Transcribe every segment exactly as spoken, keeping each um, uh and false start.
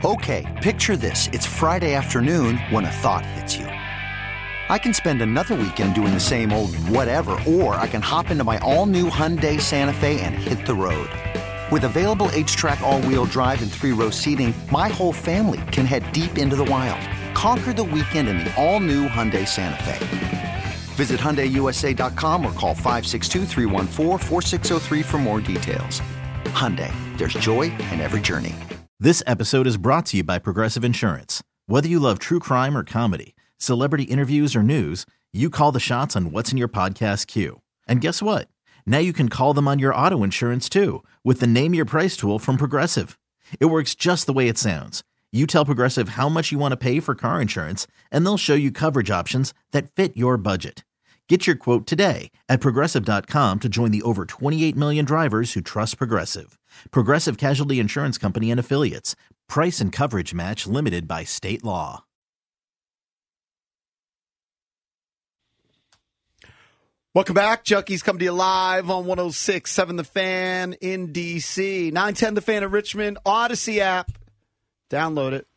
Okay, picture this. It's Friday afternoon when a thought hits you. I can spend another weekend doing the same old whatever, or I can hop into my all-new Hyundai Santa Fe and hit the road. With available H-Track all-wheel drive and three-row seating, my whole family can head deep into the wild. Conquer the weekend in the all-new Hyundai Santa Fe. Visit Hyundai U S A dot com or call five six two, three one four, four six zero three for more details. Hyundai, there's joy in every journey. This episode is brought to you by Progressive Insurance. Whether you love true crime or comedy, celebrity interviews or news, you call the shots on what's in your podcast queue. And guess what? Now you can call them on your auto insurance too with the Name Your Price tool from Progressive. It works just the way it sounds. You tell Progressive how much you want to pay for car insurance, and they'll show you coverage options that fit your budget. Get your quote today at Progressive dot com to join the over twenty-eight million drivers who trust Progressive. Progressive Casualty Insurance Company and Affiliates. Price and coverage match limited by state law. Welcome back. Junkies come to you live on one oh six point seven The Fan in D C. nine ten The Fan in Richmond. Odyssey app. Download it.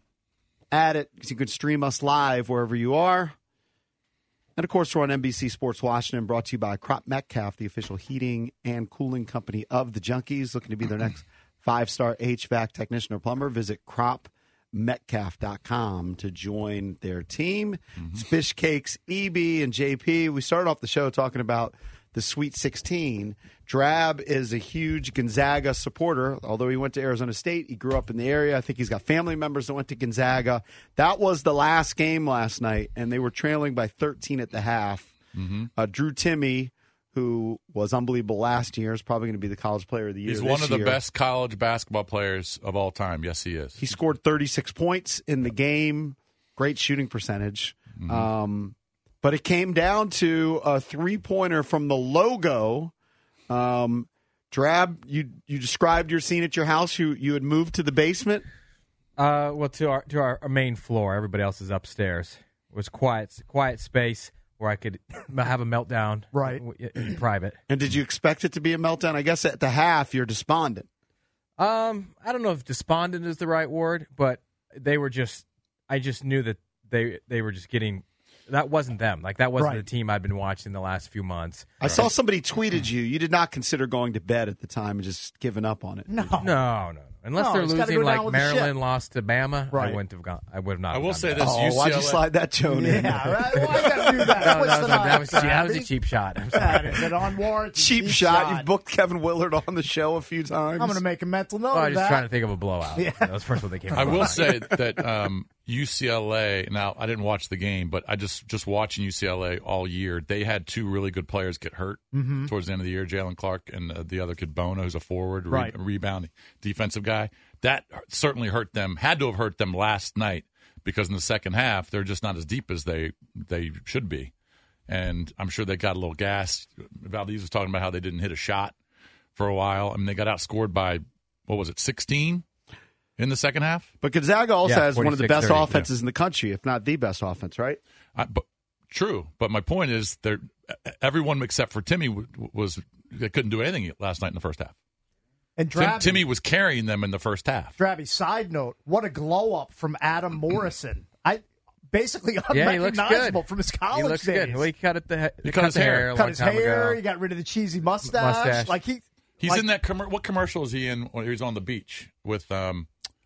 Add it because you can stream us live wherever you are. And, of course, we're on N B C Sports Washington, brought to you by Crop Metcalf, the official heating and cooling company of the Junkies. Looking to be their next five-star H V A C technician or plumber, visit crop metcalf dot com to join their team. Mm-hmm. It's Fish Cakes, E B, and J P. We started off the show talking about the Sweet sixteen. Drab is a huge Gonzaga supporter. Although he went to Arizona State, he grew up in the area. I think he's got family members that went to Gonzaga. That was the last game last night, and they were trailing by thirteen at the half. Mm-hmm. Uh, Drew Timme, who was unbelievable last year, is probably going to be the college player of the year. He's this one of the year. best college basketball players of all time. Yes, he is. He scored thirty-six points in the game. Great shooting percentage. Mm-hmm. Um, but it came down to a three-pointer from the logo. Um, Drab, you you described your scene at your house. You you had moved to the basement. Uh, well, to our to our, our main floor. Everybody else is upstairs. It was quiet quiet space where I could have a meltdown, right, in, in private. And did you expect it to be a meltdown? I guess at the half you're despondent. Um, I don't know if despondent is the right word, but they were just. I just knew that they they were just getting. That wasn't them. Like, that wasn't right. the team I'd been watching the last few months. I right. saw somebody tweeted you. You did not consider going to bed at the time and just giving up on it. No. No, no. no. Unless no, they're losing like Maryland lost to Bama, right. I wouldn't have gone. I would have not. I will say this. Oh, U C L A, why'd you slide that Joan in? Yeah, right. Why you gotta do that? no, that, was, that, was, that was a cheap shot. I'm sorry. Is it on warrant? Cheap, cheap shot. shot. You've booked Kevin Willard on the show a few times. I'm going to make a mental note well, of I was that. just trying to think of a blowout. Yeah. That was first what they came. I will say that um, U C L A. Now, I didn't watch the game, but I just just watching U C L A all year. They had two really good players get hurt mm-hmm. towards the end of the year. Jalen Clark and uh, the other kid Bono, who's a forward, right. re- rebounding defensive guy. That certainly hurt them. Had to have hurt them last night because in the second half they're just not as deep as they they should be, and I'm sure they got a little gassed. Valdez was talking about how they didn't hit a shot for a while. I mean, they got outscored by what was it, sixteen in the second half? But Gonzaga also yeah, has one of the best thirty, offenses yeah. in the country, if not the best offense, right? I, but true, but my point is, they're everyone except for Timme was they couldn't do anything last night in the first half. And Drabby, Tim, Timme was carrying them in the first half. Drabby, side note, what a glow up from Adam Morrison. I basically yeah, unrecognizable from his college he looks days. Good. Well, he cut it the he cut his hair, a cut long his time hair. ago. He got rid of the cheesy mustache. Mustache. Like he, he's like, in that. Com- what commercial is he in? When he's on the beach with um,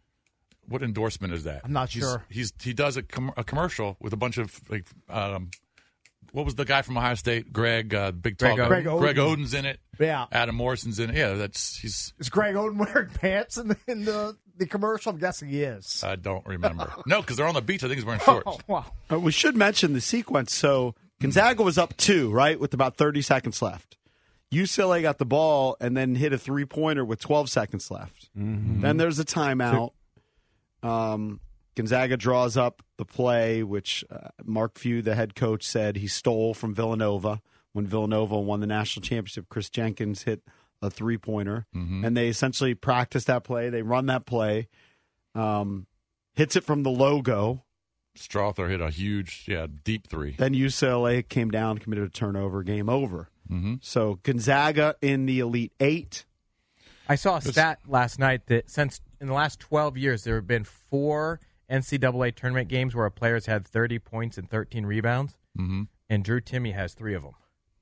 what endorsement is that? I'm not he's, sure. He's he does a, com- a commercial with a bunch of like um, what was the guy from Ohio State? Greg, uh, big Greg tall. Oden. Greg Oden. Greg Oden's in it. Yeah. Adam Morrison's in it. Yeah, that's he's. Is Greg Oden wearing pants in the in the, the commercial? I'm guessing he is. I don't remember. No, because they're on the beach. I think he's wearing shorts. Oh, wow. Uh, we should mention the sequence. So Gonzaga was up two, right, with about thirty seconds left. U C L A got the ball and then hit a three-pointer with twelve seconds left. Mm-hmm. Then there's a timeout. Um, Gonzaga draws up the play, which uh, Mark Few, the head coach, said he stole from Villanova when Villanova won the national championship. Chris Jenkins hit a three-pointer, mm-hmm. and they essentially practiced that play. They run that play, um, hits it from the logo. Strother hit a huge, yeah, deep three. Then U C L A came down, committed a turnover, game over. Mm-hmm. So Gonzaga in the Elite Eight. I saw a stat last night that since in the last twelve years there have been four N C double A tournament games where a player's had thirty points and thirteen rebounds, mm-hmm. and Drew Timme has three of them.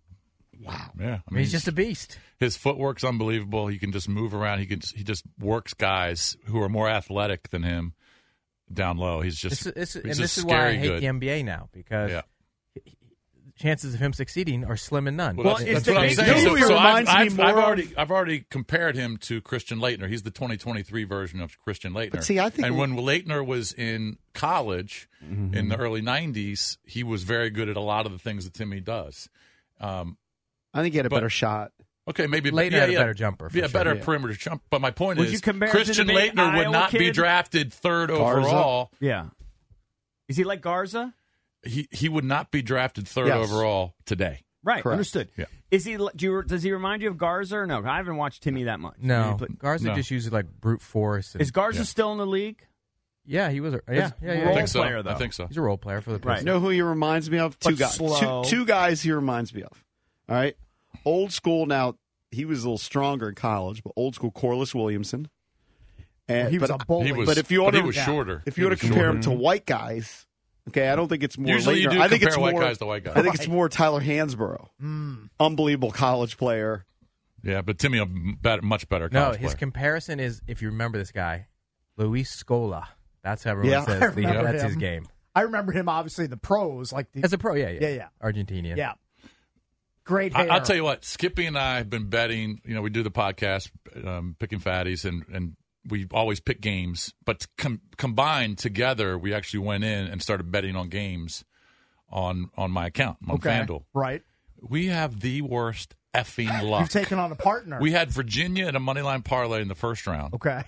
Wow. Yeah, I mean, I mean, he's just a beast. His footwork's unbelievable. He can just move around. He can. He just works guys who are more athletic than him down low. He's just. This, this, he's and just this is why I hate good. the N B A now because Yeah. chances of him succeeding are slim and none. Well, that's, Well, that's it's what I'm the- saying. You know So, who he so reminds I've, me I've, more I've of? already, I've already compared him to Christian Laettner. He's the twenty twenty-three version of Christian Laettner. But see, I think and we- when Laettner was in college Mm-hmm. in the early nineties, he was very good at a lot of the things that Timme does. Um, I think he had a But- better shot. Okay, maybe Laettner yeah, had a yeah. better jumper, for Yeah, sure. better Yeah. perimeter jump. But my point Would is, you compare him to Christian the big Laettner would Iowa not be kid? drafted third Garza? overall. Yeah. Is he like Garza? He he would not be drafted third Yes. overall today. Right. Correct. Understood. Yeah. Is he? Do you, does he remind you of Garza or no? I haven't watched Timme that much. No, But- Garza No. just uses like brute force. And, Is Garza Yeah. still in the league? yeah, he was. A, yeah, Is yeah, yeah, I Role yeah. think so. player, though. I think so. He's a role player for the Right. Pistons. You know who he reminds me of? Two But guys. slow. Two, two guys he reminds me of. All right. Old school. Now, he was a little stronger in college, but old school Corliss Williamson. And, He was but, a bully. He was, but if you but want he to, was shorter. if He you want was to compare shorter. him to white guys, okay, I don't think it's more. Usually you Laettner. do I think compare it's white more, guys to white guys. I think it's more Tyler Hansborough. Unbelievable college player. Yeah, but Timmy a better, much better No, college his player. comparison is, if you remember this guy, Luis Scola. That's how everyone Yeah, says I the, remember that's his him. game. I remember him obviously in the pros, like the As a pro, yeah, yeah. Yeah, yeah. Argentinian. yeah, great I, hair. I'll tell you what, Skippy and I have been betting. You know, we do the podcast, um, picking fatties, and, and we always pick games. But com- combined together, we actually went in and started betting on games on on my account on okay, FanDuel. right? We have the worst effing luck. You've taken on a partner. We had Virginia in a money line parlay in the first round. okay,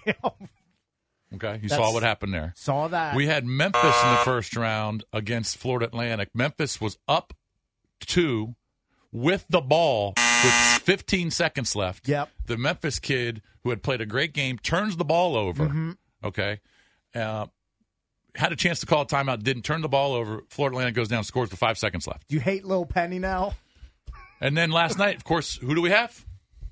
Okay, you That's- saw what happened there. saw that. We had Memphis in the first round against Florida Atlantic. Memphis was up two with the ball with fifteen seconds left. Yep. The Memphis kid who had played a great game turns the ball over. Mm-hmm. Okay. Uh, had a chance to call a timeout, didn't turn the ball over. Florida Atlantic goes down, scores with five seconds left. Do you hate Lil Penny now? And then last night, of course, who do we have?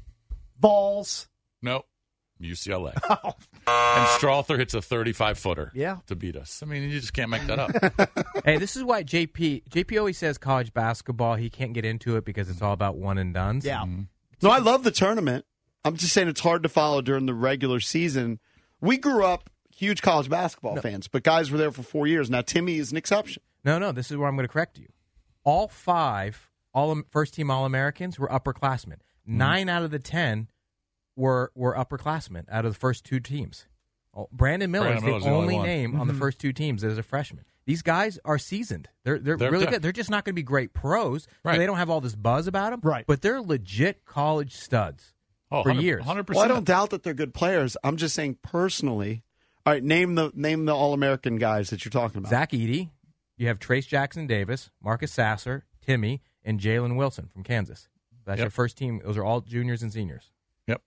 Balls. No, U C L A. And Strother hits a thirty-five footer Yeah. to beat us. I mean, you just can't make that up. Hey, this is why J P J P always says college basketball, he can't get into it because it's all about one and dones. Yeah. No, I love the tournament. I'm just saying it's hard to follow during the regular season. We grew up huge college basketball fans, but guys were there for four years. Now, Timmy is an exception. No, no, this is where I'm going to correct you. All five all first team All Americans were upperclassmen. Nine out of the ten were were upperclassmen out of the first two teams. Oh, Brandon Miller Brandon is Miller's the the only only one. name on the first two teams that is a freshman. These guys are seasoned. They're they're, They're really tough. good. They're just not going to be great pros. so Right. They don't have all this buzz about them. Right. But they're legit college studs Oh, for one hundred years. one hundred Well, I percent. don't doubt that they're good players. I'm just saying personally. All right, name the name the All American guys that you're talking about. Zach Edey. You have Trace Jackson Davis, Marcus Sasser, Timmy, and Jalen Wilson from Kansas. That's Yep. your first team. Those are all juniors and seniors. Yep.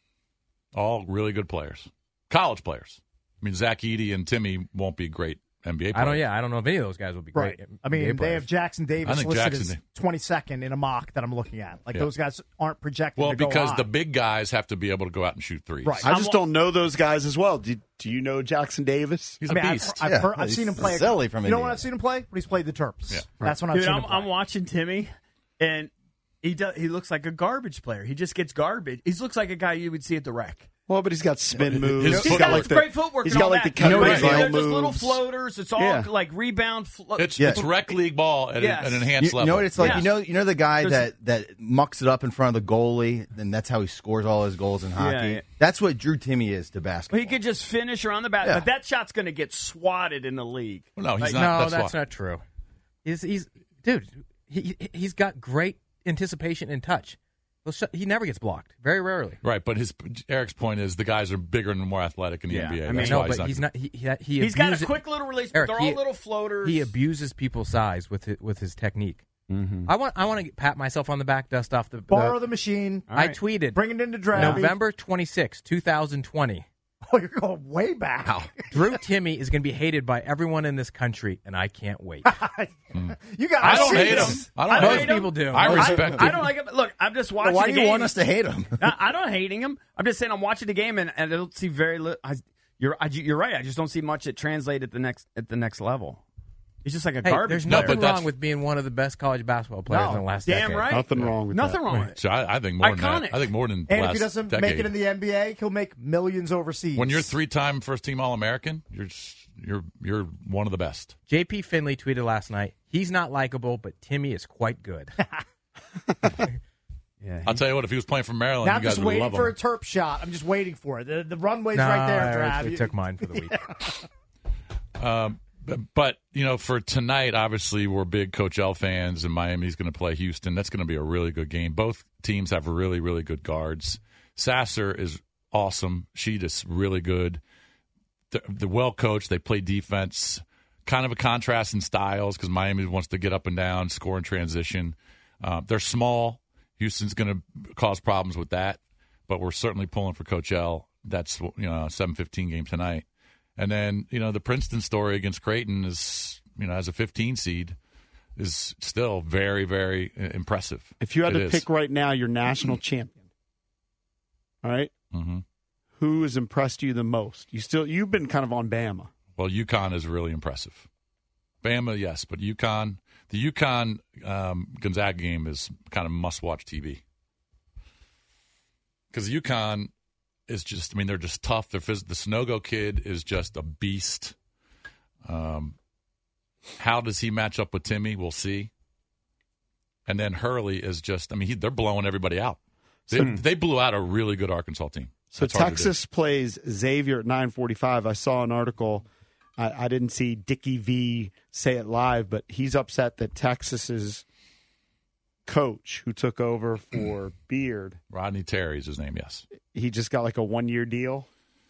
All really good players. College players. I mean, Zach Edey and Timmy won't be great N B A players. I don't. Yeah, I don't know if any of those guys will be great. Right. I mean, N B A they players. have Jackson I Davis think listed Jackson- as twenty-second in a mock that I'm looking at. Like Yeah. those guys aren't projected Well, to go because on. the big guys have to be able to go out and shoot threes. Right. I just don't know those guys as well. Do, do you know Jackson Davis? He's I mean, a I've, beast. I've, Yeah, heard, I've he's seen him play. silly from you know when Indiana. I've seen him play? When he's played the Terps. Yeah. That's when I've Dude, seen I'm, him play. I'm watching Timmy, and he does. He looks like a garbage player. He just gets garbage. He looks like a guy you would see at the rec. Well, but he's got spin moves. His He's He's footwork. got got like the great footwork. He's and got all like that. the Kevin But Durant they're just little moves. floaters. It's all Yeah. like rebound. Flo- It's, Yeah. it's rec league ball at, Yes. a, at an You, enhanced you level. know what it's like? Yeah. You know, you know the guy There's- that, that mucks it up in front of the goalie, and that's how he scores all his goals in hockey. yeah. That's what Drew Timme is to basketball. He could just finish around the bat, Yeah. but that shot's going to get swatted in the league. No, he's Like, not. no, that's that's, why. not true. He's he's dude. He he's got great anticipation and touch. He'll sh- He never gets blocked. Very rarely. Right, but his Eric's point is the guys are bigger and more athletic in the Yeah, N B A. I mean- That's No, why but he's not. He he, he He's got a abuses- quick little release, Eric, but they're he- all little floaters. He abuses people's size with his, with his technique. Mm-hmm. I want I want to pat myself on the back, dust off the. the Borrow the machine. All I right. tweeted Bring it into draft. November twenty-sixth, twenty twenty. Oh, you're going way back. Wow. Drew Timmy is going to be hated by everyone in this country, and I can't wait. You got. I don't hate him. this. I don't I don't hate Most him. people do. I Most respect I him. don't like him. Look, I'm just watching. Why the do you game. want us to hate him? I, I don't hating him. I'm just saying I'm watching the game and, and I don't see very little. I, you're I, you're right. I just don't see much that translate at the next at the next level. He's just like a Hey, garbage. there's No, player. nothing but that's- wrong with being one of the best college basketball players No, in the last damn decade. right. Nothing wrong with Nothing that. wrong with it. So I, I think more than Iconic. that. I think more than And last if he doesn't decade. make it in the N B A, he'll make millions overseas. When you're three-time first-team All-American, you're just, you're you're one of the best. J P Finley tweeted last night, he's not likable, but Timmy is quite good. Yeah, I'll tell you what, if he was playing for Maryland, now you I'm guys just would waiting love for him. a Terp shot. I'm just waiting for it. The, the runway's no, right there, I Trav. actually You- took mine for the week. Um, but, but you know, for tonight, obviously we're big Coach L fans, and Miami's going to play Houston. That's going to be a really good game. Both teams have really, really good guards. Sasser is awesome. She is really good. They're, they're well coached. They play defense. Kind of a contrast in styles because Miami wants to get up and down, score in transition. Uh, they're small. Houston's going to cause problems with that, but we're certainly pulling for Coach L. That's, you know, a seven fifteen game tonight. And then, you know, the Princeton story against Creighton is, you know, as a fifteen seed, is still very, very uh, impressive. If you had It to is. pick right now your national champion, all right, Mm-hmm. who has impressed you the most? You still you've been kind of on Bama. Well, UConn is really impressive. Bama, yes, but UConn, the UConn um, Gonzaga game is kind of must-watch T V. Because UConn is just, I mean, they're just tough. They're phys- the Snogo kid is just a beast. Um, how does he match up with Timmy? We'll see. And then Hurley is just, I mean, he, they're blowing everybody out. They, So- they blew out a really good Arkansas team. So That's hard to do. Texas plays Xavier at nine forty-five. I saw an article. I, I didn't see Dickie V say it live, but he's upset that Texas's coach, who took over for Beard, Rodney Terry is his name, yes. he just got like a one-year deal.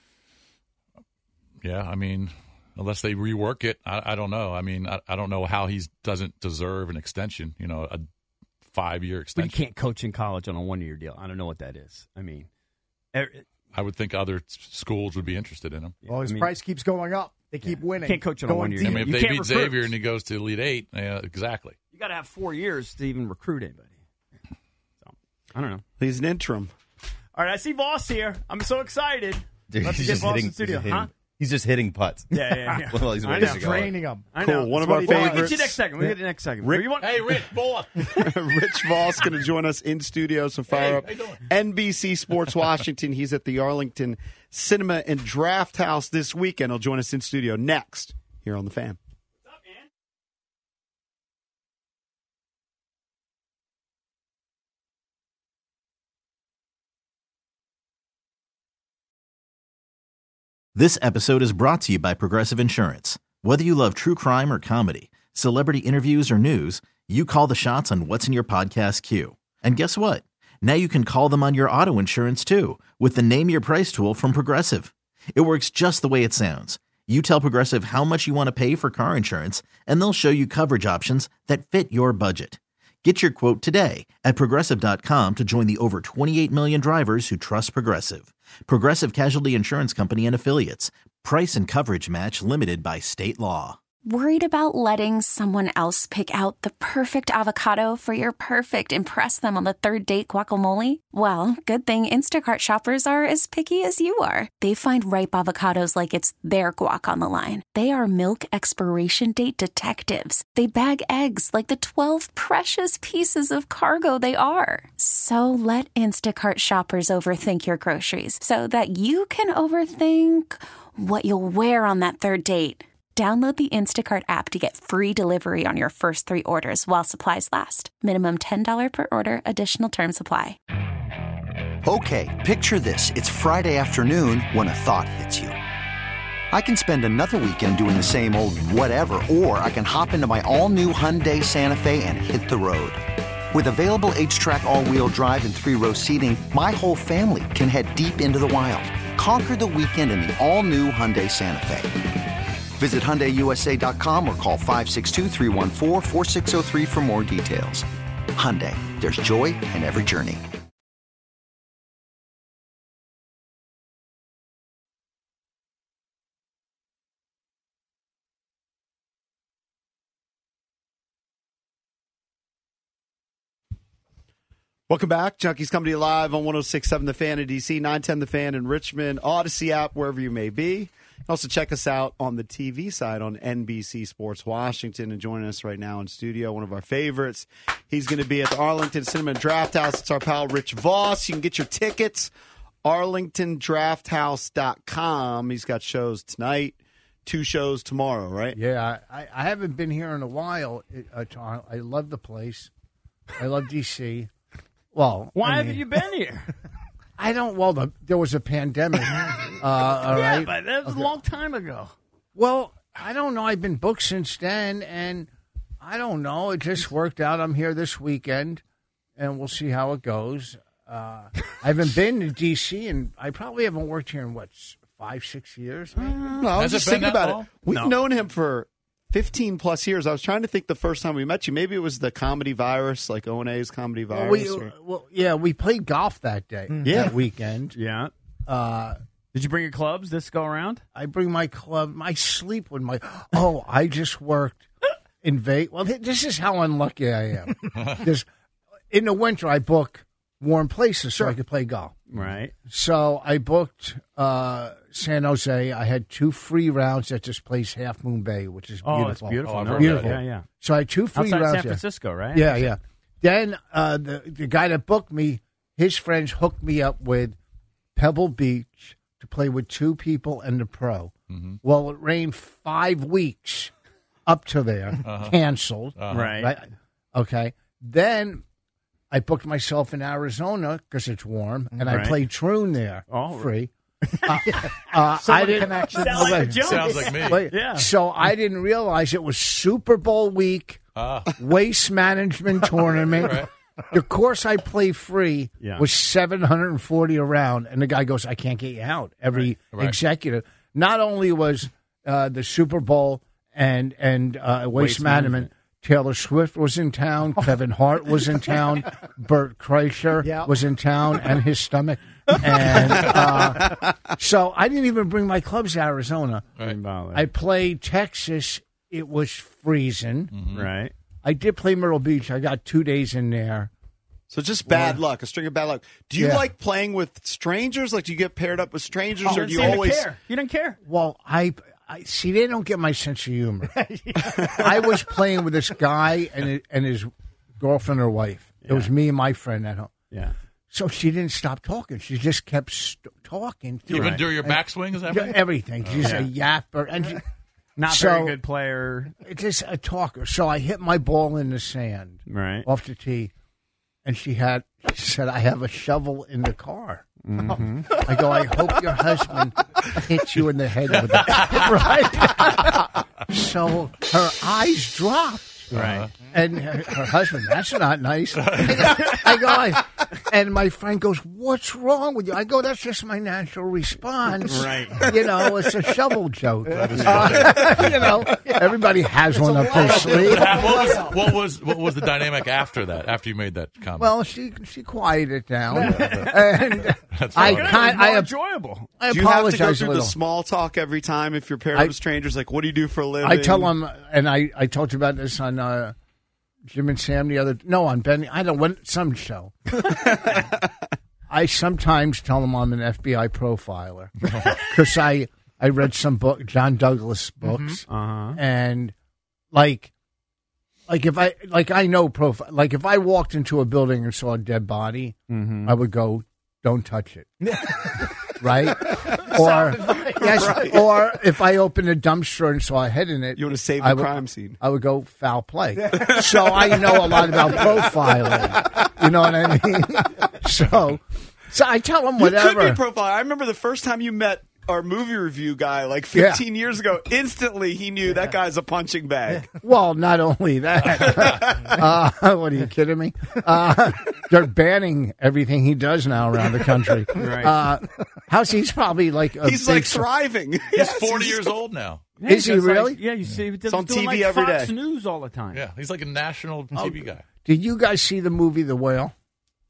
Yeah, I mean, unless they rework it, I, I don't know. I mean, I, I don't know how he doesn't deserve an extension, you know, a five-year But you extension. can't coach in college on a one-year deal. I don't know what that is. I mean, er- I would think other s- schools would be interested in him. Well, his I mean- price keeps going up. They keep winning. Can't coach on a Going one-year deep. I mean, if You they can't beat recruit. Xavier and he goes to Elite Eight, yeah, exactly. you got to have four years to even recruit anybody. So I don't know. He's an interim. All right, I see Voss here. I'm so excited. Dude, Let's he's get just Voss hitting. in He's studio, just hitting, huh? he's just hitting putts. Yeah, yeah, yeah. Well, he's I ready know. to go. Training him. I Cool. know. One of That's our what- We'll favorites. get you next segment. We'll get you next segment. Rick- You want- Hey, Rich, boy. Rich Voss going to join us in studio. So fire Hey, up how you doing? N B C Sports Washington. He's at the Arlington Cinema and Draft House this weekend. He'll join us in studio next here on The Fan. This episode is brought to you by Progressive Insurance. Whether you love true crime or comedy, celebrity interviews or news, you call the shots on what's in your podcast queue. And guess what? Now you can call them on your auto insurance too with the Name Your Price tool from Progressive. It works just the way it sounds. You tell Progressive how much you want to pay for car insurance, and they'll show you coverage options that fit your budget. Get your quote today at Progressive dot com to join the over twenty-eight million drivers who trust Progressive. Progressive Casualty Insurance Company and Affiliates. Price and coverage match limited by state law. Worried about letting someone else pick out the perfect avocado for your perfect impress them on the third date guacamole? Well, good thing Instacart shoppers are as picky as you are. They find ripe avocados like it's their guac on the line. They are milk expiration date detectives. They bag eggs like the twelve precious pieces of cargo they are. So let Instacart shoppers overthink your groceries so that you can overthink what you'll wear on that third date. Download the Instacart app to get free delivery on your first three orders while supplies last. Minimum ten dollars per order. Additional terms apply. Okay, picture this. It's Friday afternoon when a thought hits you. I can spend another weekend doing the same old whatever, or I can hop into my all-new Hyundai Santa Fe and hit the road. With available H-Track all-wheel drive and three-row seating, my whole family can head deep into the wild. Conquer the weekend in the all-new Hyundai Santa Fe. Visit Hyundai U S A dot com or call five six two, three one four, four six zero three for more details. Hyundai, there's joy in every journey. Welcome back. Junkies coming to you live on one oh six point seven The Fan in D C, nine ten The Fan in Richmond, Odyssey app, wherever you may be. Also, check us out on the T V side on N B C Sports Washington. And joining us right now in studio, one of our favorites. He's going to be at the Arlington Cinema Draft House. It's our pal Rich Voss. You can get your tickets, arlington draft house dot com. He's got shows tonight, two shows tomorrow, right? Yeah, I, I haven't been here in a while. Uh, I love the place. I love D C. Well, why I mean, haven't you been here? I don't. Well, the, there was a pandemic. Uh, all yeah, right? but that was Okay. a long time ago. Well, I don't know. I've been booked since then, and I don't know. It just worked out. I'm here this weekend, and we'll see how it goes. Uh, I haven't been to D C, and I probably haven't worked here in, what, five, six years? Maybe? No, I was Has it just been thinking that about long? it. We've No. known him for fifteen plus years. I was trying to think the first time we met you. Maybe it was the comedy virus, like O and A's comedy Well, virus. we, or- well, yeah, we played golf that day, Yeah. that weekend. Yeah. Uh, Did you bring your clubs this go around? I bring my club. I sleep with my. Oh, I just worked in Vegas. Well, th- this is how unlucky I am. Because in the winter, I book warm places so I could play golf. Right. So I booked uh, San Jose. I had two free rounds at this place, Half Moon Bay, which is Oh, beautiful. it's beautiful. Oh, I've No, heard Beautiful. Yeah, yeah. So I had two free Outside rounds. San yeah. Francisco, right? Yeah, yeah. Then uh, the the guy that booked me, his friends hooked me up with Pebble Beach to play with two people and the pro. Mm-hmm. Well, it rained five weeks up to there, Uh-huh. canceled. Uh-huh. Right. Right. Okay. Then I booked myself in Arizona because it's warm, and I Right. played Troon there Oh, free. Uh, uh, I didn't. connection. Sound like a joke. Sounds like me. Wait, Yeah. So I didn't realize it was Super Bowl week, Ah. waste management tournament. Right. The course I play free Yeah. was seven hundred forty a round, and the guy goes, "I can't get you out." Every Right. executive. Not only was uh, the Super Bowl and and uh, waste, Waste management. management. Taylor Swift was in town. Kevin Hart was in town. Bert Kreischer Yeah. was in town, and his stomach. And uh, so I didn't even bring my clubs to Arizona. Right. I played Texas. It was freezing. Mm-hmm. Right. I did play Myrtle Beach. I got two days in there. So just bad luck, a string of bad luck. Do you Yeah. like playing with strangers? Like, do you get paired up with strangers, Oh, or do you see, you didn't always? care. You didn't care. Well, I, I see. They don't get my sense of humor. I was playing with this guy and his, and his girlfriend or wife. It was me and my friend at home. Yeah. So she didn't stop talking. She just kept st- talking. Even Right. do your backswing? Is that right? Everything. She's a yapper, and she, Not So- very good player. just a talker. So I hit my ball in the sand Right. off the tee, and she had. She said, "I have a shovel in the car." I go, "I hope your husband hits you in the head with it." Right? So her eyes dropped. Right. And her, her husband, that's not nice. I go, I, and my friend goes, "What's wrong with you?" I go, "That's just my natural response." Right. You know, it's a shovel joke. Uh, you know, everybody has one up their sleeve. What was, what was what was the dynamic after that? After you made that comment? Well, she she quieted it down, and That's I fine. Good. kind It was more I, enjoyable. I Do you have to go apologize a through the little. small talk every time if you're paired I- up with strangers? Like, what do you do for a living? I tell them, and I, I told you about this on uh, Jim and Sam the other. No, on Benny. I don't want some show. I sometimes tell them I'm an F B I profiler because I I read some book, John Douglas books, Uh-huh. and like like if I like I know profile. Like if I walked into a building and saw a dead body, Mm-hmm. I would go, "Don't touch it." Right? Or yes, or if I opened a dumpster and saw a head in it, You want to save the I would- crime scene. I would go foul play. So I know a lot about profiling. You know what I mean? So, so I tell them You could whatever. be a profiler. I remember the first time you met our movie review guy, like Yeah. fifteen years ago. Instantly, he knew that guy's a punching bag. Well, not only that. uh, what are you kidding me? Uh, they're banning everything he does now around the country. Right. Uh, how's he's probably like a He's big like su- thriving. He's Yes, forty he's- years old now. Yeah, Is he does, like- really? yeah, you see, he's on doing T V like every Fox day. News all the time. Yeah, he's like a national T V guy. Did you guys see the movie The Whale?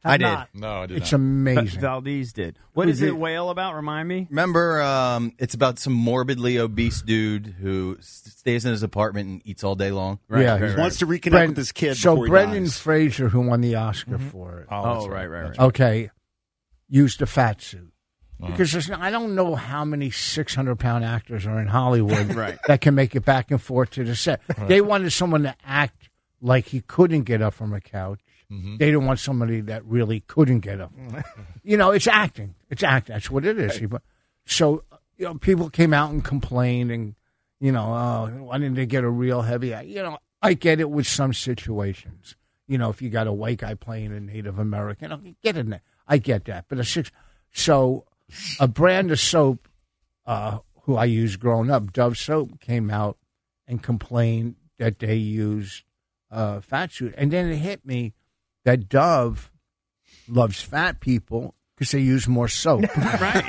I did. not. No, I did It's not. amazing. Valdez did. What Who is did? it whale about? Remind me. Remember, um, it's about some morbidly obese dude who s- stays in his apartment and eats all day long. Right, yeah, right, he's- right. Wants to reconnect Bren- with his kid So before he Brendan dies. Fraser, who won the Oscar for it, Oh, that's right, right, right. okay, used a fat suit. Uh-huh. Because there's, I don't know how many six hundred pound actors are in Hollywood Right. that can make it back and forth to the set. They wanted someone to act like he couldn't get up from a couch. Mm-hmm. They didn't want somebody that really couldn't get up. You know, it's acting. It's acting. That's what it is. So, you know, people came out and complained and, you know, oh, why didn't they get a real heavy act? You know, I get it with some situations. You know, if you got a white guy playing a Native American, okay, get in there. I get that. But a six, so a brand of soap, uh, who I used growing up, Dove soap, came out and complained that they used uh, fat suit. And then it hit me that Dove loves fat people because they use more soap. Right.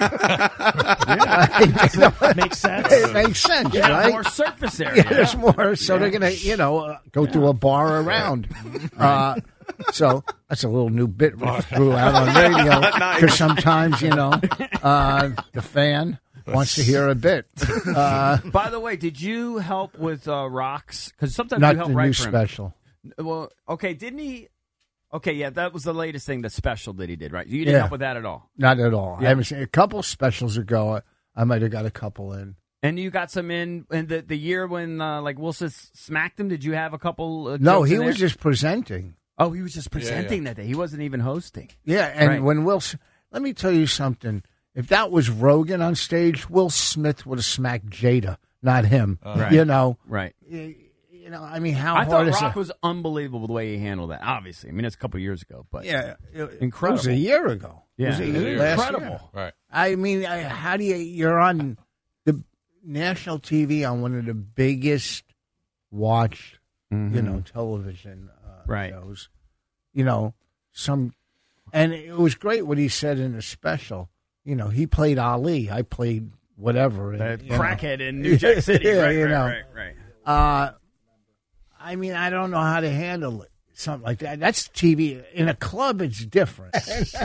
Makes sense. It makes sense, Yeah, right? more surface area. Yeah, there's more. So they're going to, you know, uh, go through a bar around. Uh, so that's a little new bit we threw out on radio because sometimes, you know, uh, the fan wants to hear a bit. Uh, By the way, did you help with uh, Rocks? Because sometimes not you help the write new for him. special. Well, okay, didn't he? Okay, yeah, that was the latest thing, the special that he did, right? You didn't Yeah. help with that at all. Not at all. Yeah. I haven't seen a couple specials ago. I, I might have got a couple in. And you got some in, in the, the year when, uh, like, Wilson smacked him. Did you have a couple uh, No, jokes he in was there? just presenting. Oh, he was just presenting that day. He wasn't even hosting. Yeah, and Right. when Will, S- let me tell you something. If that was Rogan on stage, Will Smith would have smacked Jada, not him. Right. You know, Right. you, you know. I mean, how I hard thought is Rock it? was unbelievable the way he handled that. Obviously, I mean it's a couple years ago, but Yeah, it, incredible. It was a year ago. Yeah, It was a- it was last incredible. year. Right. I mean, I, how do you? You're on the national T V on one of the biggest watched, you know, television uh, Right. shows. You know, some, and it was great what he said in the special. You know, he played Ali. I played whatever. and, That you know. crackhead in New Jack City. Yeah, right, you right, know. right, right. Uh, I mean, I don't know how to handle it. Something like that. That's T V. In a club, it's different.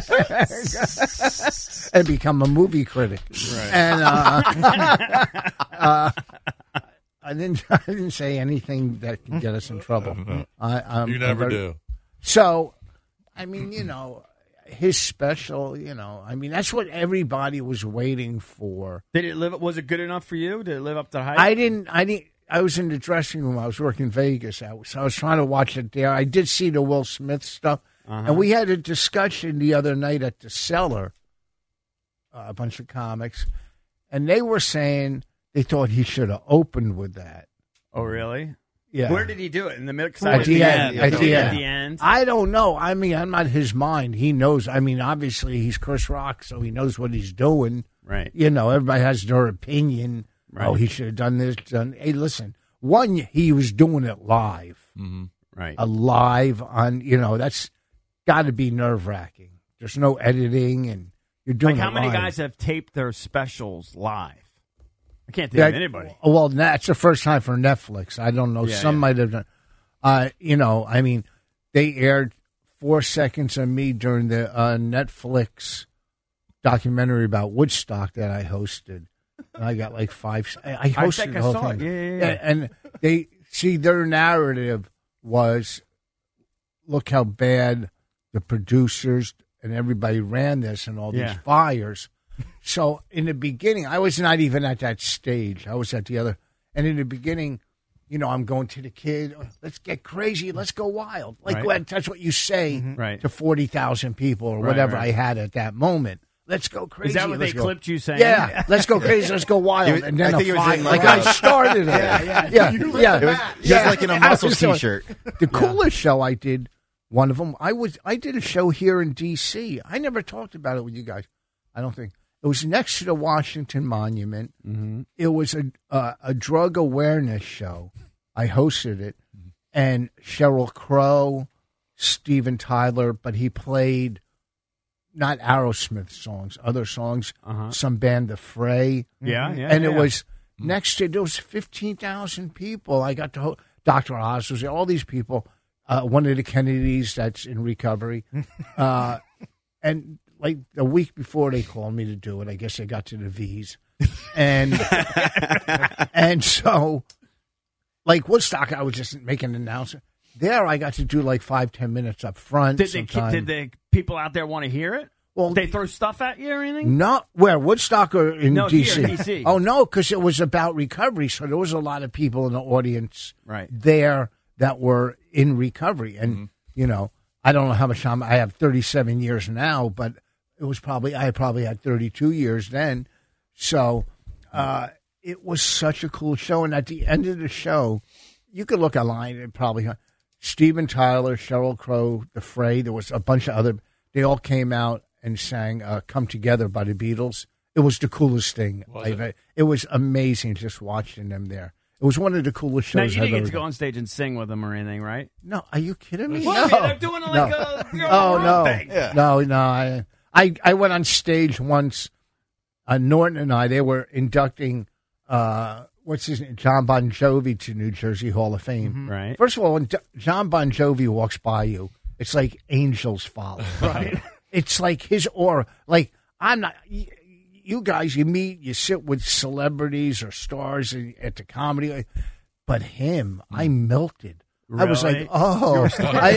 And become a movie critic. Right. And uh, uh, I didn't. I didn't say anything that can get us in trouble. I, I'm, You never I'm very- do. So, I mean, you know, his special. You know, I mean, that's what everybody was waiting for. Did it live? Was it good enough for you? Did it live up to hype? I didn't. I didn't. I was in the dressing room. I was working in Vegas. I was, so I was trying to watch it there. I did see the Will Smith stuff, and we had a discussion the other night at the Cellar. Uh, a bunch of comics, and they were saying they thought he should have opened with that. Oh, really? Yeah. Where did he do it? In the mix? At the end. At the At end. the end. I don't know. I mean, I'm not his mind. He knows. I mean, obviously, he's Chris Rock, so he knows what he's doing. Right. You know, everybody has their opinion. Right. Oh, he should have done this. Done. Hey, listen. One, he was doing it live. Mm-hmm. Right. A live on. You know, that's got to be nerve wracking. There's no editing, and you're doing. Like how it many live. guys have taped their specials live? I can't think That- of anybody. Well, that's the first time for Netflix. I don't know. Yeah, Some yeah. might have done. Uh, you know, I mean, they aired four seconds of me during the uh, Netflix documentary about Woodstock that I hosted. And I got like five. I, I hosted think the I whole saw thing. it. Yeah, yeah, yeah. And, and they see their narrative was, look how bad the producers and everybody ran this and all Yeah. these fires. So in the beginning, I was not even at that stage. I was at the other. And in the beginning, you know, I'm going to the kid. Let's get crazy. Let's go wild. Like Right. what- that's what you say Right. to forty thousand people or Right, whaver right. I had at that moment. Let's go crazy. Is that what Let's they go. clipped you saying? Yeah, let's go crazy. Let's go wild. It was- and then I think a it was fire, in, like uh, I started it. yeah, yeah, yeah. yeah. It was just Yeah. like in a I Muscles was doing- t-shirt. The coolest show I did, one of them, I was I did a show here in D C. I never talked about it with you guys. I don't think it was next to the Washington Monument. Mm-hmm. It was a uh, a drug awareness show. I hosted it, and Sheryl Crow, Steven Tyler, but he played not Aerosmith songs, other songs, Uh-huh. some band, The Fray. Yeah, yeah. and yeah, it yeah. was next to there was fifteen thousand people. I got to ho- Doctor Oz was there, all these people. uh, one of the Kennedys that's in recovery. Uh, and like a week before they called me to do it, I guess I got to the V's. And and so, like Woodstock, I was just making an announcement. There, I got to do like five, ten minutes up front. Did the sometime. did the people out there want to hear it? Well, they throw stuff at you or anything? Not where Woodstock or in No, D here C. in D C. Oh no, because it was about recovery, so there was a lot of people in the audience Right. there that were in recovery, and Mm-hmm. you know, I don't know how much time I have. thirty-seven years now, but it was probably I probably had thirty-two years then. So uh, it was such a cool show, and at the end of the show, you could look online and probably Steven Tyler, Sheryl Crow, The Fray. There was a bunch of other. They all came out and sang uh, "Come Together" by the Beatles. It was the coolest thing. Was I've, it? it was amazing just watching them there. It was one of the coolest Now, shows you I've didn't ever get to go done. on stage and sing with them or anything, right? No, are you kidding me? Well, no. yeah, they're doing like no. a you're oh on the no, road thing. Yeah. no, no. I, I I went on stage once. Uh, Norton and I, they were inducting uh, what's his name, John Bon Jovi to New Jersey Hall of Fame. Right. First of all, when Jo- John Bon Jovi walks by you, it's like angels follow. Right. It's like his aura. Like I'm not. y- You guys, you meet, you sit with celebrities or stars at the comedy, but him, I melted. I was Really? like, oh, I,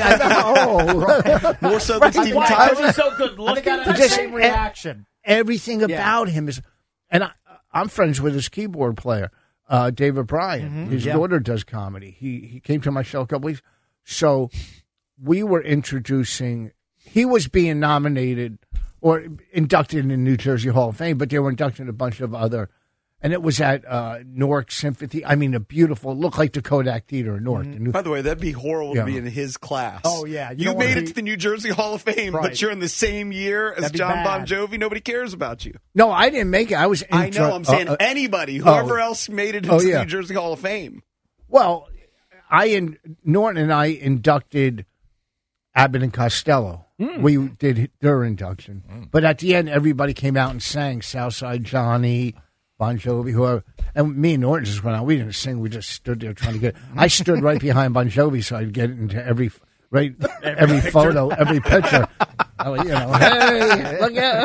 I know. More so than Steven Why? Tyler. Because he's so good I think looking. I had the Just- same reaction. Everything about him is, and I, I'm friends with his keyboard player, uh, David Bryan. His Yeah. daughter does comedy. He he came to my show a couple weeks, so we were introducing. He was being nominated or inducted in the New Jersey Hall of Fame, but they were inducting a bunch of other, and it was at uh, Newark Symphony. I mean, a beautiful, looked like the Kodak Theater in Newark. The new- By the way, that'd be horrible Yeah. to be in his class. Oh, yeah. You You, don't wanna made be- it to the New Jersey Hall of Fame, Right. but you're in the same year as That'd be John Bon bad. Jovi. Nobody cares about you. no, I didn't make it. I was. I intro- know. I'm saying uh, uh, anybody, whoever oh. else made it Oh, into yeah. the New Jersey Hall of Fame. Well, I in Norton and I inducted Abbott and Costello. We did their induction, but at the end, everybody came out and sang Southside Johnny, Bon Jovi, whoever. And me and Norton just went out. We didn't sing. We just stood there trying to get. I stood right behind Bon Jovi so I'd get into every right every, photo, every picture. I was, you know, hey, look at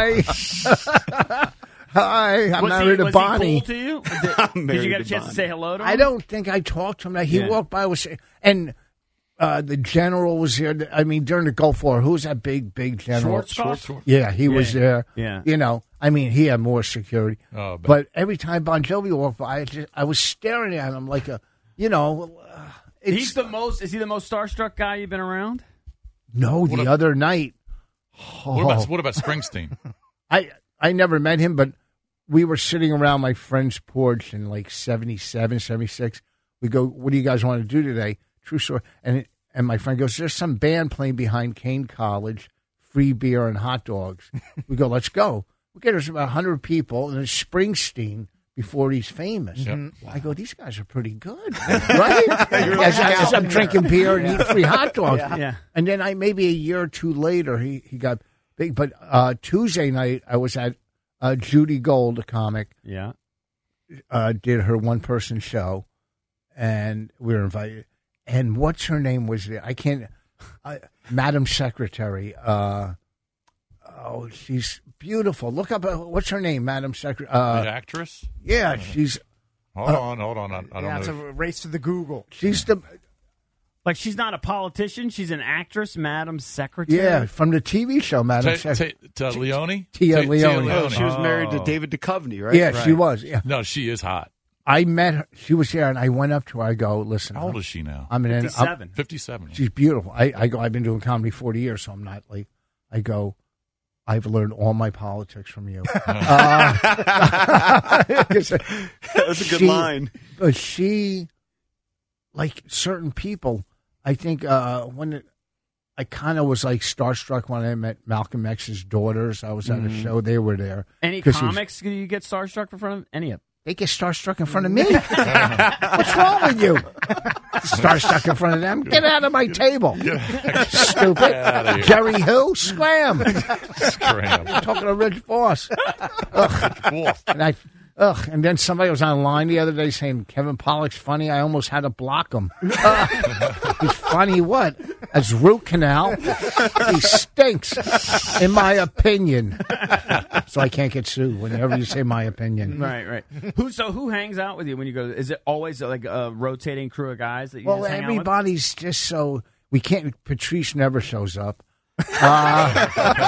hi. Hi, I'm was married he, to was Bonnie. he cool to you? Did, did married you get to a chance Bonnie. to say hello to him? I don't think I talked to him. He Yeah. walked by, was and uh, the general was there. I mean, during the Gulf War, who was that big, big general? Schwarzkopf? Yeah, he was Yeah. there. Yeah. You know, I mean, he had more security. Oh, but- but every time Bon Jovi walked by, I, just, I was staring at him like a, you know, uh, it's, He's the most. Is he the most starstruck guy you've been around? no. The What a- other night, What about what about Springsteen? I I never met him, but we were sitting around my friend's porch in like seventy-seven, seventy-six. We go, what do you guys want to do today? True story. And it, and my friend goes, there's some band playing behind Kane College, free beer and hot dogs. We go, let's go. We get there's about one hundred people, and it's Springsteen before he's famous. Yep. I go, these guys are pretty good, right? as, I, as I'm drinking beer and eating free hot dogs. Yeah. And then I maybe a year or two later, he, he got big. But uh, Tuesday night, I was at uh, Judy Gold, a comic, Yeah. uh, did her one person show, and we were invited. And what's her name was there? I can't. Uh, Madam Secretary. Uh, oh, she's beautiful. Look up. Uh, what's her name? Madam Secretary. the Uh, actress? yeah, she's Hold on, hold on. I, I don't Yeah, know. it's a race to the Google. she's the Like she's not a politician. She's an actress, Madam Secretary. yeah from the T V show Madam Ta- Secretary. ta- ta- Leone? Tia Ta- Leone. Oh, she was married to Oh. David Duchovny, right? Yeah, she was. Yeah, No, she is hot. I met her. She was there, and I went up to her. I go, listen. How old is she now? I'm an I'm- fifty-seven. fifty-seven. She's beautiful. I, I go. I've been doing comedy forty years, so I'm not like. I go. I've learned all my politics from you. uh, That's a good she- line. But she, like certain people, I think uh, when it, I kind of was like starstruck when I met Malcolm X's daughters. I was at a show; they were there. Any 'Cause he was- comics do you get starstruck in front of? Any of? They get starstruck in front of me. What's wrong with you? Starstruck in front of them? Get out of my table. Stupid. outta here. Jerry who? Scram. Scram. Talking to Rich Voss. Wolf. And I, Ugh. And then somebody was online the other day saying Kevin Pollak's funny. I almost had to block him. Uh, he's funny what? As root canal. He stinks, in my opinion. So I can't get sued whenever you say my opinion. Right, right. Who so who hangs out with you when you go? Is it always like a rotating crew of guys that you Well, just hang everybody's just so we can't. Patrice never shows up. Uh,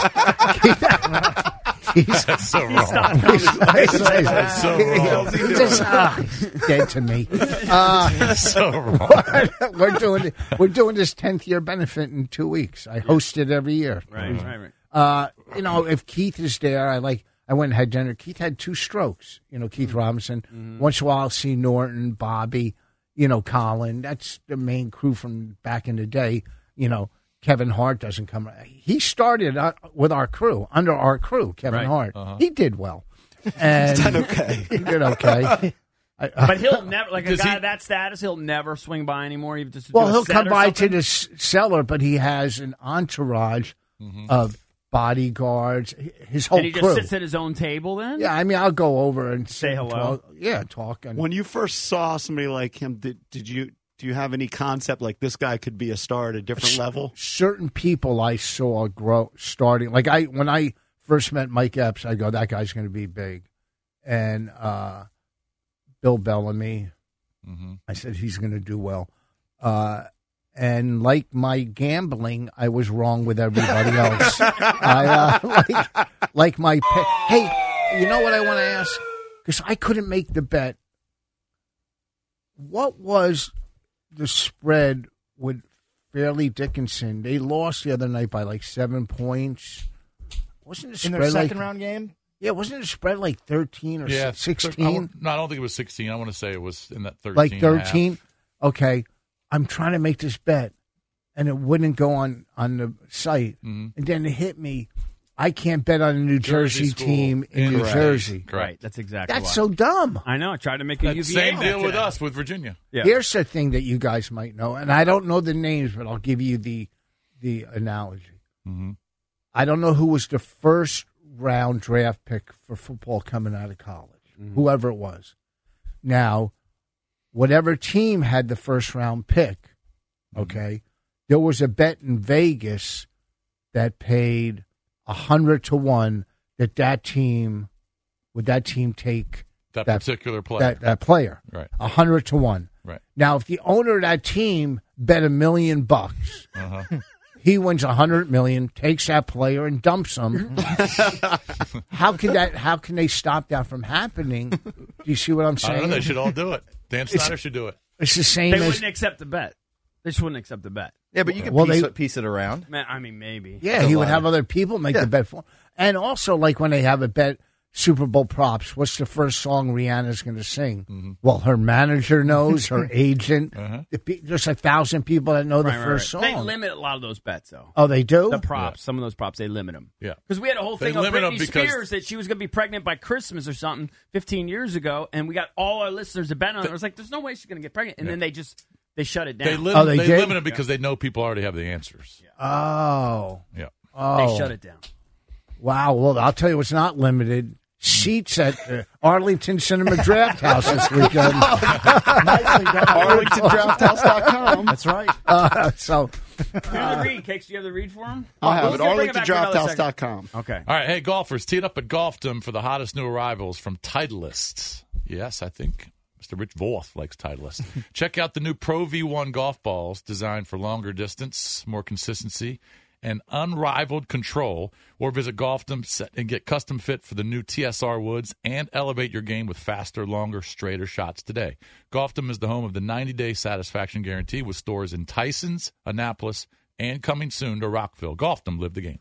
he's, That's so wrong. he's, he's, That's so wrong. he's just uh, he's dead to me. Uh, That's so wrong. we're doing we're doing this tenth year benefit in two weeks. I host it every year. Right, right, right. Uh, you know, if Keith is there, I like. I went and had dinner. Keith had two strokes. You know, Keith Robinson. Mm-hmm. Once in a while, I'll see Norton, Bobby. You know, Colin. That's the main crew from back in the day. You know, Kevin Hart doesn't come. He started uh, with our crew, under our crew, Kevin Right. Hart. Uh-huh. He did well. And Done okay. He did okay. I- But he'll never like a Does guy he- of that status. He'll never swing by anymore. Even just to well, do a he'll set come or by to something? the s- cellar, but he has an entourage of bodyguards. His whole and he crew. just sits at his own table. Then Yeah, I mean, I'll go over and Say sit and hello? talk. Yeah, talk. And When you first saw somebody like him, did did you do you have any concept like this guy could be a star at a different level? certain people I saw grow starting. Like I, when I first met Mike Epps, I go, that guy's going to be big, and uh, Bill Bellamy. Mm-hmm. I said he's going to do well. Uh, and like my gambling, I was wrong with everybody else. I uh, like, like my pe- hey, you know what I want to ask? Because I couldn't make the bet. What was the spread with Fairleigh Dickinson? They lost the other night by like seven points. Wasn't the In spread their second like, round game? Yeah, wasn't the spread like thirteen or Yeah, sixteen? I won't- no, I don't think it was sixteen. I want to say it was in that thirteen. Like and a half. thirteen? Okay. I'm trying to make this bet, and it wouldn't go on, on the site. Mhm. And then it hit me. I can't bet on a New Jersey, Jersey school. team in New Correct. Jersey. Correct. right. That's exactly. That's why. so dumb. I know. I tried to make a That U V A same bet deal with today. us with Virginia. Yeah. Here's the thing that you guys might know, and I don't know the names, but I'll give you the the analogy. Mm-hmm. I don't know who was the first round draft pick for football coming out of college, Mm-hmm. whoever it was. Now, whatever team had the first round pick, okay, there was a bet in Vegas that paid a hundred to one that that team would that team take That, That- particular player. that that player Right. a hundred to one. Right. Now, if the owner of that team bet a million bucks, Uh-huh. he wins a hundred million, takes that player and dumps him. how can that? How can they stop that from happening? Do you see what I'm I saying? don't know. They should all do it. Dan Snyder should do it. It's the same They as wouldn't accept the bet. They just wouldn't accept the bet. Yeah, but you can Well, piece, they- it, piece it around. Man, I mean, maybe. yeah. That's a He would lot. have other people make Yeah. the bet for him. And also, like when they have a bet Super Bowl props, what's the first song Rihanna's going to sing? Mm-hmm. Well, her manager knows, her agent. Uh-huh. the pe- There's a thousand people that know the Right, right, first right. They song. limit a lot of those bets, though. Oh, they do. The props, some of those props, they limit them. Yeah. Because we had a whole They thing of limit 'em Britney because- Spears that she was going to be pregnant by Christmas or something fifteen years ago, and we got all our listeners to bet on it. It was like, there's no way she's going to get pregnant. And then they just, they shut it down. They, lim- Oh, they they did? limit it because they know people already have the answers. Oh, Yeah. oh, They shut it down. Wow. Well, I'll tell you what's not limited. Seats at uh, Arlington Cinema Draft House this weekend. Nicely done. Arlington Draft House dot com. That's right. Uh, so, Do you have the read, Cakes? Do you have the read for him? I'll have We'll it. bring Arlington back for another Draft House segment. dot com. Okay. All right, hey, golfers, teed up at Golfdom for the hottest new arrivals from Titleist. Yes, I think Mister Rich Voth likes Titleist. Check out the new Pro V one golf balls designed for longer distance, more consistency, and unrivaled control. Or visit Golfdom set and get custom fit for the new T S R woods and elevate your game with faster, longer, straighter shots today. Golfdom is the home of the ninety-day satisfaction guarantee with stores in Tysons, Annapolis, and coming soon to Rockville. Golfdom, live the game.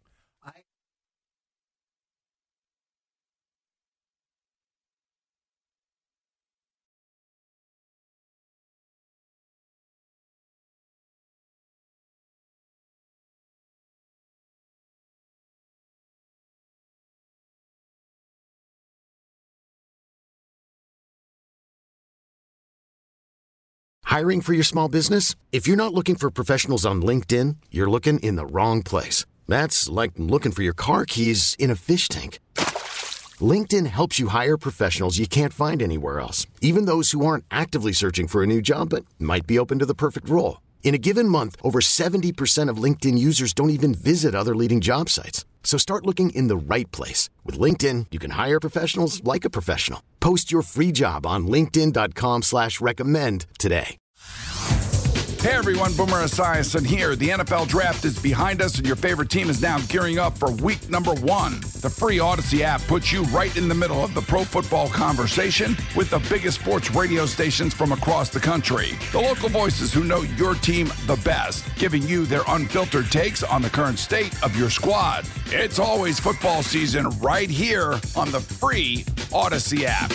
Hiring for your small business? If you're not looking for professionals on LinkedIn, you're looking in the wrong place. That's like looking for your car keys in a fish tank. LinkedIn helps you hire professionals you can't find anywhere else, even those who aren't actively searching for a new job but might be open to the perfect role. In a given month, over seventy percent of LinkedIn users don't even visit other leading job sites. So start looking in the right place. With LinkedIn, you can hire professionals like a professional. Post your free job on linkedin.com slash recommend today. Hey everyone, Boomer Esiason here. The N F L Draft is behind us and your favorite team is now gearing up for week number one. The free Odyssey app puts you right in the middle of the pro football conversation with the biggest sports radio stations from across the country. The local voices who know your team the best, giving you their unfiltered takes on the current state of your squad. It's always football season right here on the free Odyssey app.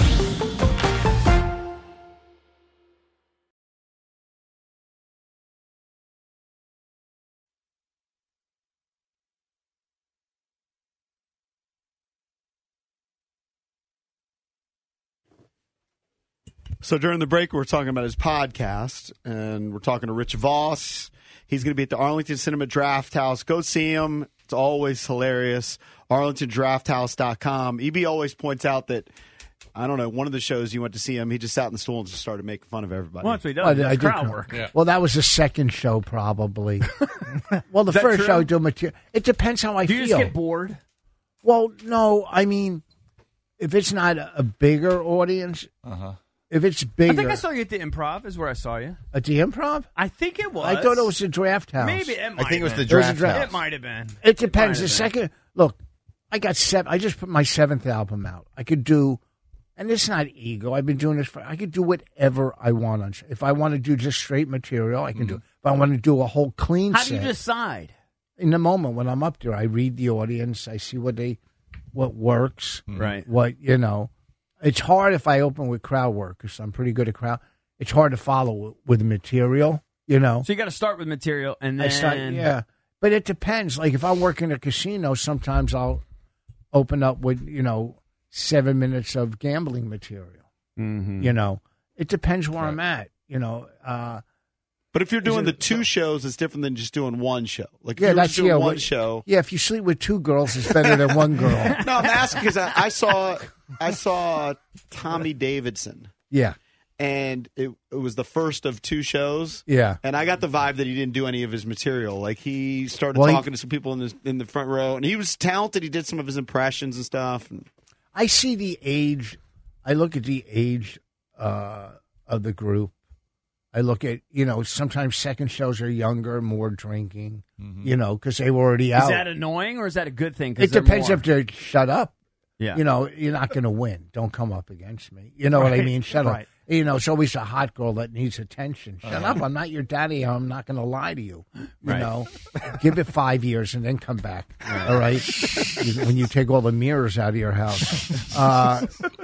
So during the break, we're talking about his podcast, and we're talking to Rich Voss. He's going to be at the Arlington Cinema Draft House. Go see him. It's always hilarious. arlington draft house dot com. E B always points out that, I don't know, one of the shows you went to see him, he just sat in the stool and just started making fun of everybody. Well, that's what he does. I, He I does did crowd come- work. Yeah. Well, that was the second show, probably. Well, the Is that first true? show I do material. It depends how I Do you feel. just get bored? Well, no, I mean, if it's not a, a bigger audience, Uh-huh. if it's bigger, I think I saw you at the Improv. Is where I saw you. at the Improv. I think it was. I thought it was the Draft House. Maybe it might I think it was the have It was a draft. draft. been. It might have been. It depends. might The have been. second look, I got seven. I just put my seventh album out. I could do, and it's not ego. I've been doing this for. I could do whatever I want on. If I want to do just straight material, I can do it. If I want to do a whole clean How set, do you decide? in the moment when I'm up there, I read the audience. I see what they, what works, Right. what you know. It's hard if I open with crowd work because I'm pretty good at crowd. It's hard to follow with material, you know. So you got to start with material, and then I start, yeah, but it depends. Like if I work in a casino, sometimes I'll open up with you know seven minutes of gambling material. Mhm. You know, it depends where I'm at. You know, uh, But if you're doing Is the it- two shows, it's different than just doing one show. Like if yeah, you're that's just doing yeah. one what- show. Yeah, if you sleep with two girls, it's better than one girl. No, I'm asking because I, I saw I saw Tommy Davidson, Yeah, and it, it was the first of two shows. yeah. And I got the vibe that he didn't do any of his material. Like he started Well, he- talking to some people in the in the front row, and he was talented. He did some of his impressions and stuff. And I see the age. I look at the age uh, of the group. I look at you know sometimes second shows are younger, more drinking. You know because they were already out. Is that annoying or is that a good thing? 'Cause It they're depends more- if they shut up. Yeah. You know, you're not going to win. Don't come up against me. You know what I Right, mean? Shut right. up. You know, it's always a hot girl that needs attention. Shut up. I'm not your daddy. I'm not going to lie to you. You Right. know, give it five years and then come back. All right. You- when you take all the mirrors out of your house. Uh,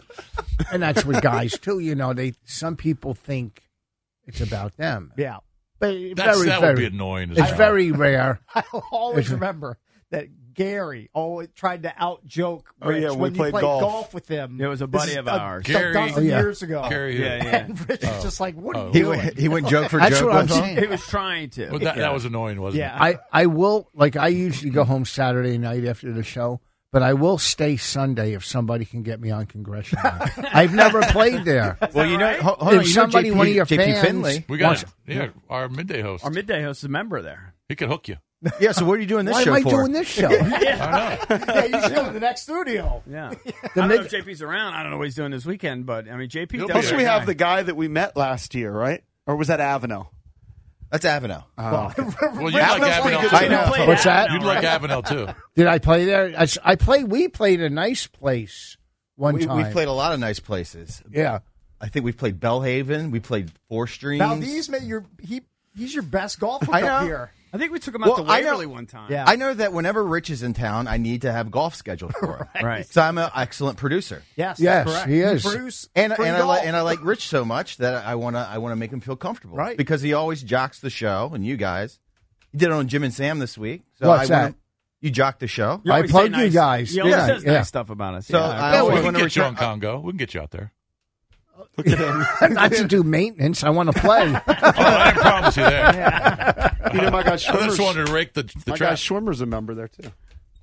and that's with guys, too. You know, they some people think it's about them. Yeah. But That's, very, that very, would be annoying. As It's hell. very rare. I'll always It's- remember that Gary always tried to out joke Oh, Rich yeah, when we when you played played golf. golf. with him. It was a This buddy is of a, ours. a Gary- dozen Oh, yeah. years ago. Gary, Yeah, yeah. And Rich was just like, what are Oh. you He doing? went, he went joke for That's joke what I'm with him. saying. He was trying to. Well, that, that was annoying, wasn't Yeah. I, I will, like, I usually go home Saturday night after the show, but I will stay Sunday if somebody can get me on Congressional. I've never played there. Well, you know, right? hold, hold If on, you somebody, know J P, one of your J P fans- Finley. it? We got Once- it. Yeah, our midday host. Our midday host is a member there. He could hook you. Yeah, so what are you doing this Why show am I for? doing this show? I know. yeah, you should go to the next studio. Yeah. I The don't mid- know if J P's around. I don't know what he's doing this weekend, but I mean, J P's He'll down be plus there. we have Guy. the guy that we met last year, right? Or was that Avenel? That's Avenel. Well, you like Avenel's pretty Avenel good too. too. know. Played What's that? Avenel, You'd like right? Avenel too. Did I play there? I, s- I played, we played a nice place one We, time. we've played a lot of nice places. Yeah. I think we've played Bellhaven. We played Four Streams. Valdez, made your he he's your best golfer I up know. here. I think we took him out Well, to I know- Waverly one time. Yeah. I know that whenever Rich is in town, I need to have golf scheduled for him. Right. So I'm an excellent producer. Yes, Yes, that's correct. he You is. produce And free and I, golf. li- and I like Rich so much that I want to I want to make him feel comfortable. Right. Because he always jocks the show, and you guys. He did it on Jim and Sam this week. So What's I wanna- that? You jock the show. You I always plugged say you nice- guys. He always Yeah, says yeah. nice stuff about us. So yeah. I Yeah, always we can want to get you on return. Congo. We can get you out there. Look at him. Not to do maintenance. I want to play. Oh, I didn't promise you there. You know, my guy I just Schwimmer's, wanted to rake the, the my guy trap. Schwimmer's a member there too.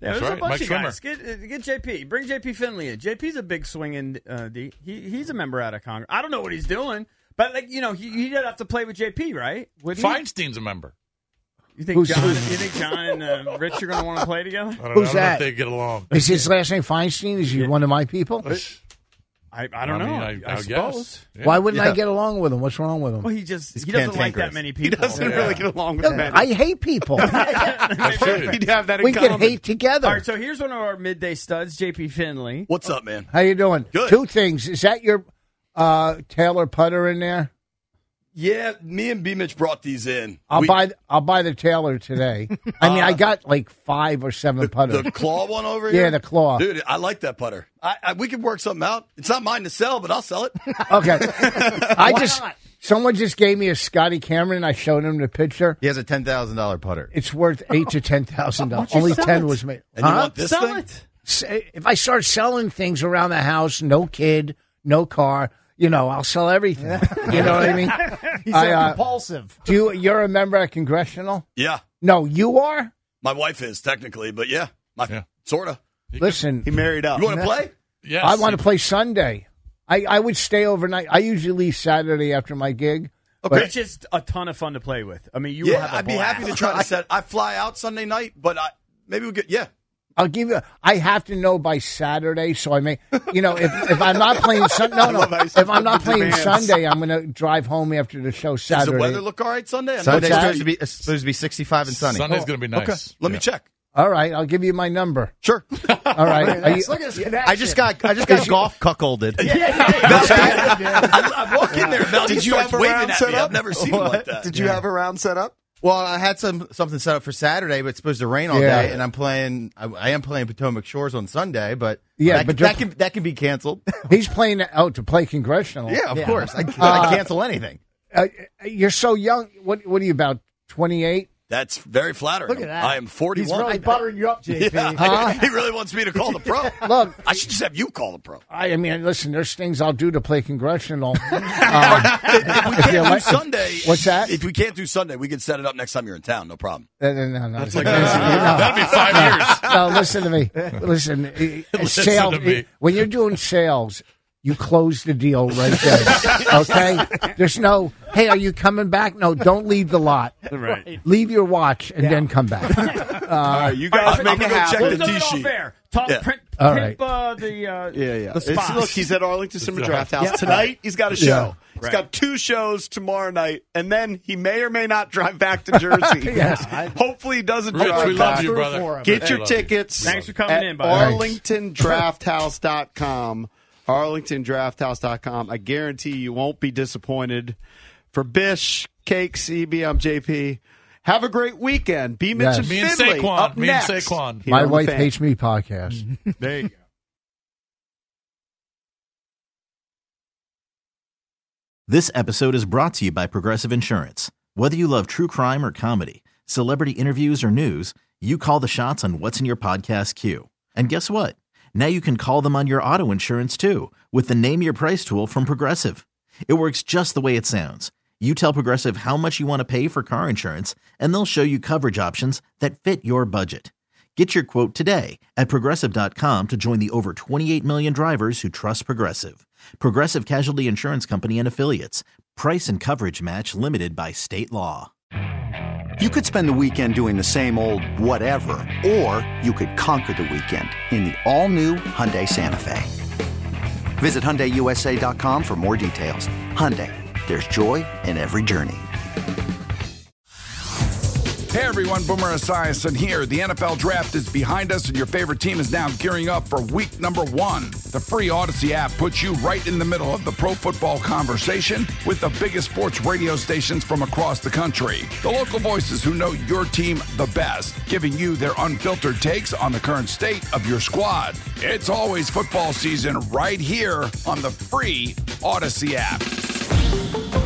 Yeah, there's That's a right, bunch Mike of Schwimmer. guys. Get, uh, get J P. Bring J P Finley in. J P's a big swinging uh, D. He he's a member out of Congress. I don't know what he's doing, but like you know, he he'd have to play with J P, right? Wouldn't he? Feinstein's a member. You think Who's- John? You think John and uh, Rich are going to want to play together? I don't, Who's I don't know that? if they get along. Is his last name Feinstein? Is he one of my people? I, I don't I know. mean, I, I- I I suppose. guess. Yeah. Why wouldn't I Yeah. get along with him? What's wrong with him? Well, he just He's he doesn't like cantankerous. that many He people. doesn't Yeah. really get along with Look, men. I hate people. That's right. We'd have that in we common. can hate together. All right, so here's one of our midday studs, J P Finley. What's up, man? How you doing? Good. Two things. Is that your uh, Taylor putter in there? Yeah, me and B. Mitch brought these in. I'll We- buy. I'll buy the Taylor today. I mean, I got like five or seven putters. the claw one over Yeah, here. the claw. Dude, I like that putter. I, I, we could work something out. It's not mine to sell, but I'll sell it. Okay. I just someone just gave me a Scotty Cameron. I showed him the picture. He has a ten thousand dollar putter. It's worth eight to ten thousand dollars. Why don't you Only sell ten it? was made. And you Huh? want this Sell thing? it. S- If I start selling things around the house, no kid, no car, you know, I'll sell everything. You know what I mean? He's I, so uh, compulsive. Do you? You're a member at Congressional? Yeah, No, you are. my wife is technically, but yeah, my Yeah. sorta. Listen, He married up. You want to play? Yes. I want to play Sunday. I, I would stay overnight. I usually leave Saturday after my gig. Okay. It's just a ton of fun to play with. I mean, you will Yeah, have a I'd be blast. happy to try to set. I fly out Sunday night, but I maybe we get yeah. I'll give you. I have to know by Saturday, so I may. You know, if if I'm not playing Sun, no, no. love how you If said I'm not the playing demands. Sunday, I'm going to drive home after the show Does Saturday. the weather look all right Sunday? I know Sunday's it's- supposed to be it's supposed to be sixty five and sunny. Sunday's going to be nice. Okay, let me Yeah. check. All right, I'll give you my number. Sure. All right. Are you- Look at his connection. I just got I just got golf cuckolded. I, I walk in there, Mel. Did he you starts have a waving round at set me. up? I've never seen him like that. Did you have a round set up? Well, I had some something set up for Saturday, but it's supposed to rain all Yeah. day, and I'm playing. I, I am playing Potomac Shores on Sunday, but Yeah, that, but that you're- can that can be canceled. He's playing out to play Congressional. Yeah, of course. I, Uh, I cancel anything. Uh, you're so young. What What are you about? twenty-eight. That's very flattering. Look at that. I am forty-one. He's really buttering you up, J P. Yeah, Huh? he really wants me to call the pro. Look, I should just have you call the pro. I, I mean, listen. There's things I'll do to play Congressional. Uh, If we If can't you do like- Sunday, What's that? If we can't do Sunday, we can set it up next time you're in town. No problem. no, no, no, no. That's like that'll be five years. No, listen to me. Listen, uh, Listen sales. to me. When you're doing sales, you close the deal right there. Okay? There's no, hey, are you coming back? No, don't leave the lot. Right. Leave your watch and then come back. Uh, All right, you All guys right, make I'm it gonna go happen. check We'll the do tee it all sheet. fair. Talk, Yeah. print, All pimp uh, the uh, Yeah, yeah. the It's- spots. look, he's at Arlington Simmer Yeah. Draft House Yeah. tonight. He's got a show. Yeah. He's Right. got two shows tomorrow night, and then he may or may not drive back to Jersey. Yes. Hopefully, he doesn't Rich, drive we back. love you, brother. for him. Get Hey, your love you. tickets. Thanks for coming at in, buddy. arlington draft house dot com. arlington draft house dot com. I guarantee you won't be disappointed. For Bish, Cakes, E B, I'm J P. Have a great weekend. B. Mitch Yes. and Me and Finley Saquon. up Me and next. Saquon. Here My on the wife Fan. hates me podcast. There you go. This episode is brought to you by Progressive Insurance. Whether you love true crime or comedy, celebrity interviews or news, you call the shots on what's in your podcast queue. And guess what? Now you can call them on your auto insurance too with the Name Your Price tool from Progressive. It works just the way it sounds. You tell Progressive how much you want to pay for car insurance, and they'll show you coverage options that fit your budget. Get your quote today at Progressive dot com to join the over twenty-eight million drivers who trust Progressive. Progressive Casualty Insurance Company and Affiliates. Price and coverage match limited by state law. You could spend the weekend doing the same old whatever, or you could conquer the weekend in the all-new Hyundai Santa Fe. Visit Hyundai U S A dot com for more details. Hyundai, there's joy in every journey. Hey everyone, Boomer Esiason here. The N F L Draft is behind us and your favorite team is now gearing up for week number one. The free Odyssey app puts you right in the middle of the pro football conversation with the biggest sports radio stations from across the country. The local voices who know your team the best, giving you their unfiltered takes on the current state of your squad. It's always football season right here on the free Odyssey app.